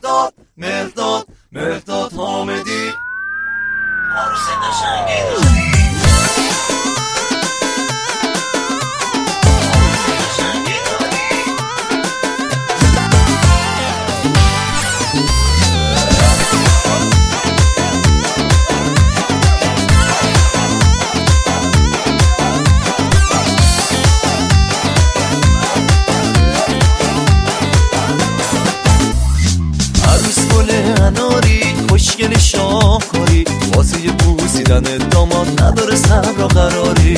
مهرداد حامدی عروس قشنگی داری. خوشگل شاهکاری واسه بوسیدن داماد نداره صبر و قراری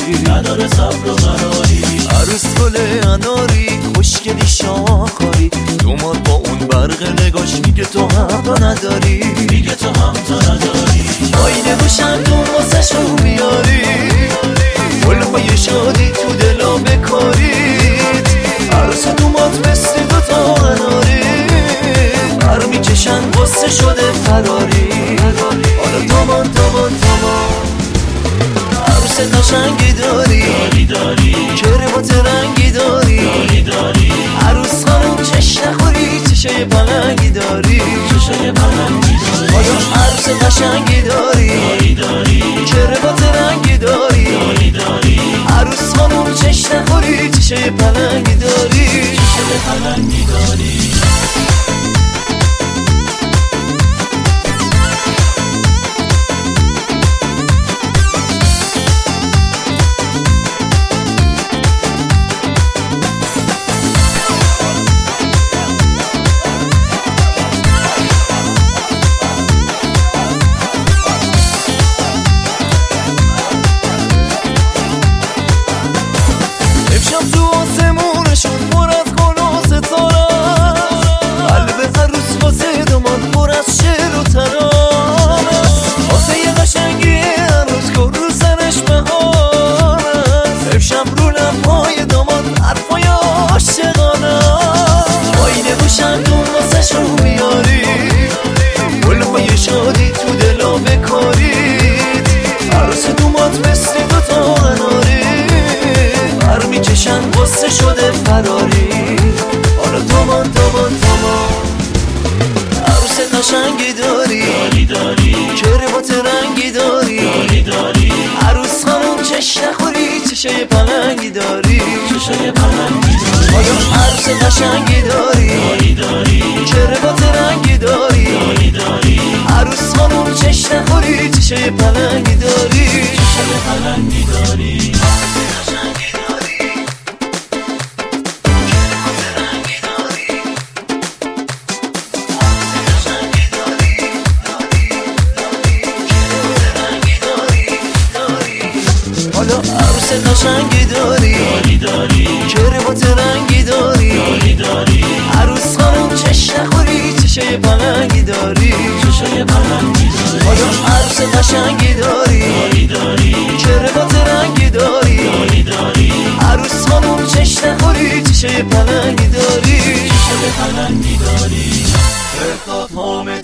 عروس گل اناری خوشگلی شاهکاری داماد با اون برق نگاش میگه تو هم نداری آینه روشن تو واسه شو بیاری گلهای شادی تو دلا بکارید عروس داماد مثل دوتا اناری پر میکشن غصه شده فراری حالا تامان عروس قشنگی داری کربات رنگی داری عروس خانم چش نخوری چشای پلنگی داری حالا عروس قشنگی داری کربات رنگی داری عروس خانم چش نخوری چشای پلنگی داری تو آسمونشون پر از گل و ستاره قلب عروس واسه داماد پر از شعر و ترانه واسه یه قشنگی عروس کن رو سرش بهاره امشب رو لبهای داماد حرفای عاشقانه آینه روشندون واسه شو بیاری گلهای شادی تو دلا بکارید عروس داماد مثل دوتا اناری پر میکشن غصه شده فراری حالا تامان عروس قشنگی داری کربات رنگی داری عروس خانم چش نخوری چشای پلنگی داری حالا عروس قشنگی داری کربات رنگی داری عروس خانم چش نخوری چشای پلنگی داری حالا عروس قشنگی داری کربات رنگی داری عروس خانم چش نخوری چشای پلنگی داری حالا عروس قشنگی داری کربات رنگی داری عروس خانم چش نخوری چشای پلنگی داری. مهرداد حامدی